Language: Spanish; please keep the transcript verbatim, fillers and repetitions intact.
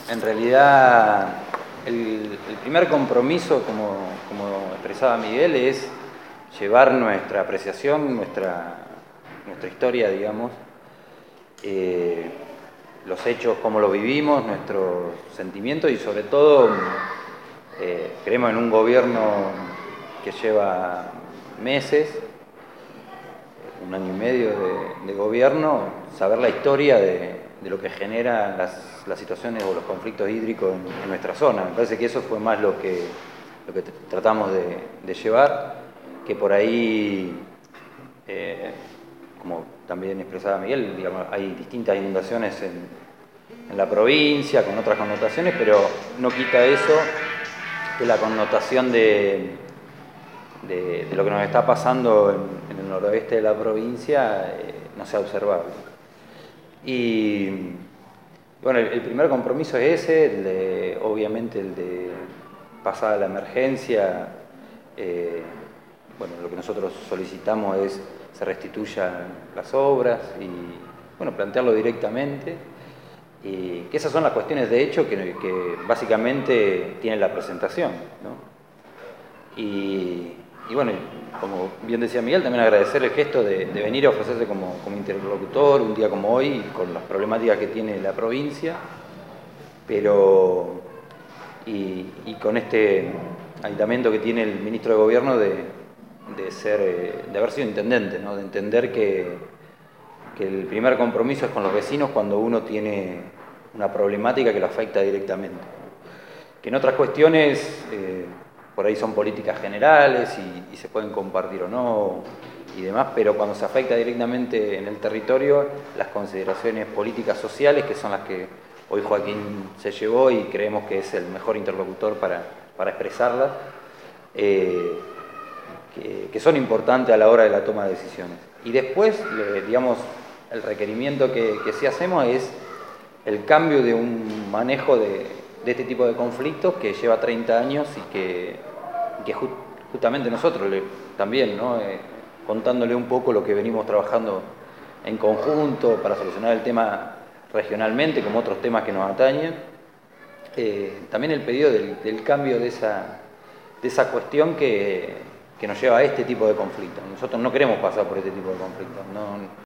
en realidad el, el primer compromiso, como, como expresaba Miguel, es llevar nuestra apreciación, nuestra, nuestra historia, digamos, eh, los hechos, cómo los vivimos, nuestros sentimientos y sobre todo eh, creemos en un gobierno que lleva meses, un año y medio de, de gobierno, saber la historia de, de lo que genera las, las situaciones o los conflictos hídricos en, en nuestra zona. Me parece que eso fue más lo que, lo que tratamos de, de llevar, que por ahí, eh, como también expresaba Miguel, digamos, hay distintas inundaciones en, en la provincia, con otras connotaciones, pero no quita eso que la connotación de, de, de lo que nos está pasando en, en el noroeste de la provincia eh, no sea observable. Y bueno, el, el primer compromiso es ese, el de, obviamente el de pasada la emergencia. Eh, bueno, lo que nosotros solicitamos es se restituyan las obras y bueno, plantearlo directamente. Y que esas son las cuestiones de hecho que, que básicamente tiene la presentación, ¿no? Y, y bueno, como bien decía Miguel, también agradecer el gesto de, de venir a ofrecerse como, como interlocutor un día como hoy, con las problemáticas que tiene la provincia, pero y, y con este aditamento que tiene el ministro de Gobierno de, de, ser, de haber sido intendente, ¿no? De entender que, que el primer compromiso es con los vecinos cuando uno tiene una problemática que lo afecta directamente. Que en otras cuestiones, eh, por ahí son políticas generales y, y se pueden compartir o no y demás, pero cuando se afecta directamente en el territorio, las consideraciones políticas sociales, que son las que hoy Joaquín se llevó y creemos que es el mejor interlocutor para, para expresarlas, eh, que, que son importantes a la hora de la toma de decisiones. Y después, le, digamos, el requerimiento que, que sí hacemos es el cambio de un manejo de, de este tipo de conflictos que lleva treinta años y que, que just, justamente nosotros le, también, ¿no? eh, contándole un poco lo que venimos trabajando en conjunto para solucionar el tema regionalmente, como otros temas que nos atañen. Eh, también el pedido del, del cambio de esa, de esa cuestión que, que nos lleva a este tipo de conflictos. Nosotros no queremos pasar por este tipo de conflictos. No,